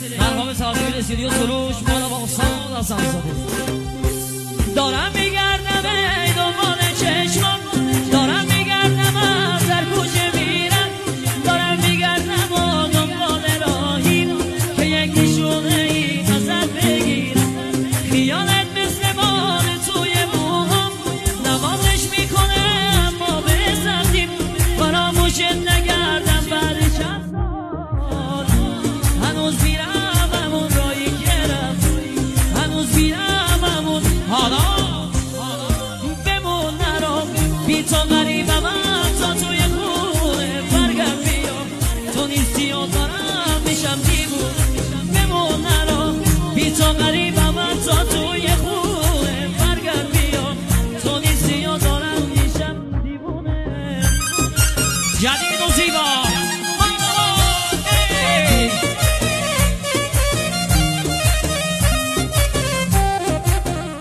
مرحوم صاحب استودیو سروش بالا با استاد حسن زاده. دارم میگردم ای دنبال